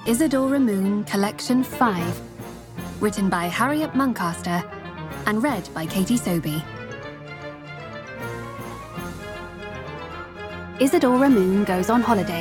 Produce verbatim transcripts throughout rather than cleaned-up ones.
Isadora Moon Collection five, written by Harriet Muncaster and read by Katie Sobey. Isadora Moon goes on holiday.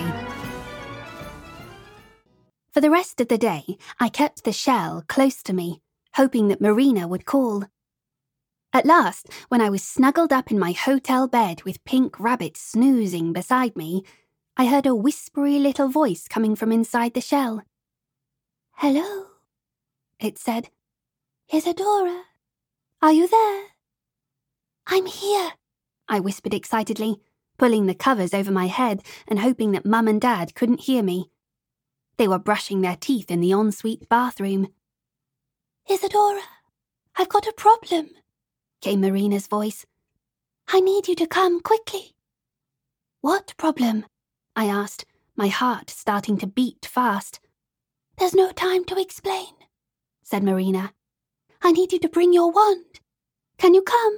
For the rest of the day, I kept the shell close to me, hoping that Marina would call. At last, when I was snuggled up in my hotel bed with Pink Rabbit snoozing beside me, I heard a whispery little voice coming from inside the shell. "Hello," it said. "Isadora, are you there?" "I'm here," I whispered excitedly, pulling the covers over my head and hoping that Mum and Dad couldn't hear me. They were brushing their teeth in the ensuite bathroom. "Isadora, I've got a problem," came Marina's voice. "I need you to come quickly." "What problem?" I asked, my heart starting to beat fast. "There's no time to explain," said Marina. "I need you to bring your wand. Can you come?"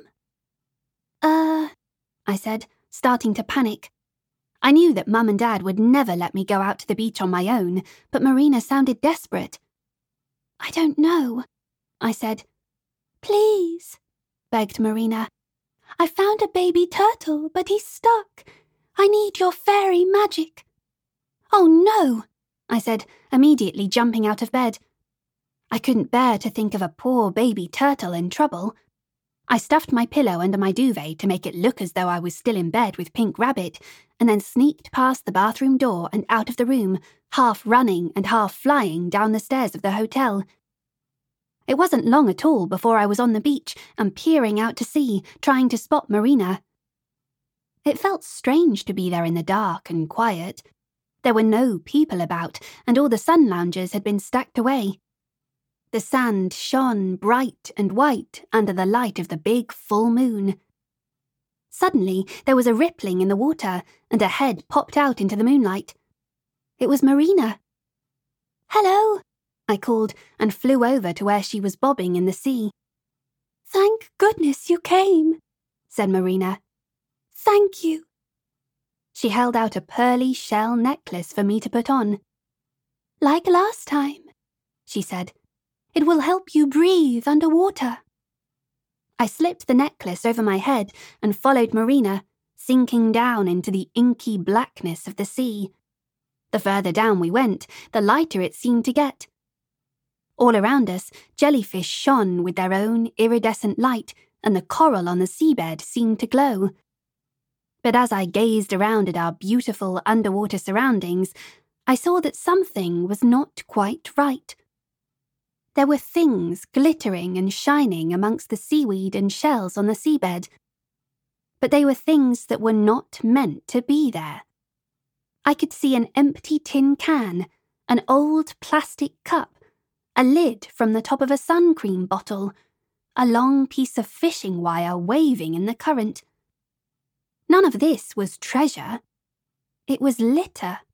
Uh, I said, starting to panic. I knew that Mum and Dad would never let me go out to the beach on my own, but Marina sounded desperate. "I don't know," I said. "Please," begged Marina. "I found a baby turtle, but he's stuck. I need your fairy magic." "Oh no," I said, immediately jumping out of bed. I couldn't bear to think of a poor baby turtle in trouble. I stuffed my pillow under my duvet to make it look as though I was still in bed with Pink Rabbit, and then sneaked past the bathroom door and out of the room, half running and half flying down the stairs of the hotel. It wasn't long at all before I was on the beach and peering out to sea, trying to spot Marina. It felt strange to be there in the dark and quiet. There were no people about, and all the sun loungers had been stacked away. The sand shone bright and white under the light of the big full moon. Suddenly, there was a rippling in the water, and a head popped out into the moonlight. It was Marina. "Hello," I called, and flew over to where she was bobbing in the sea. "Thank goodness you came," said Marina. "Thank you." She held out a pearly shell necklace for me to put on. "Like last time," she said. "It will help you breathe underwater." I slipped the necklace over my head and followed Marina, sinking down into the inky blackness of the sea. The further down we went, the lighter it seemed to get. All around us, jellyfish shone with their own iridescent light, and the coral on the seabed seemed to glow. But as I gazed around at our beautiful underwater surroundings, I saw that something was not quite right. There were things glittering and shining amongst the seaweed and shells on the seabed, but they were things that were not meant to be there. I could see an empty tin can, an old plastic cup, a lid from the top of a sun cream bottle, a long piece of fishing wire waving in the current. None of this was treasure. It was litter.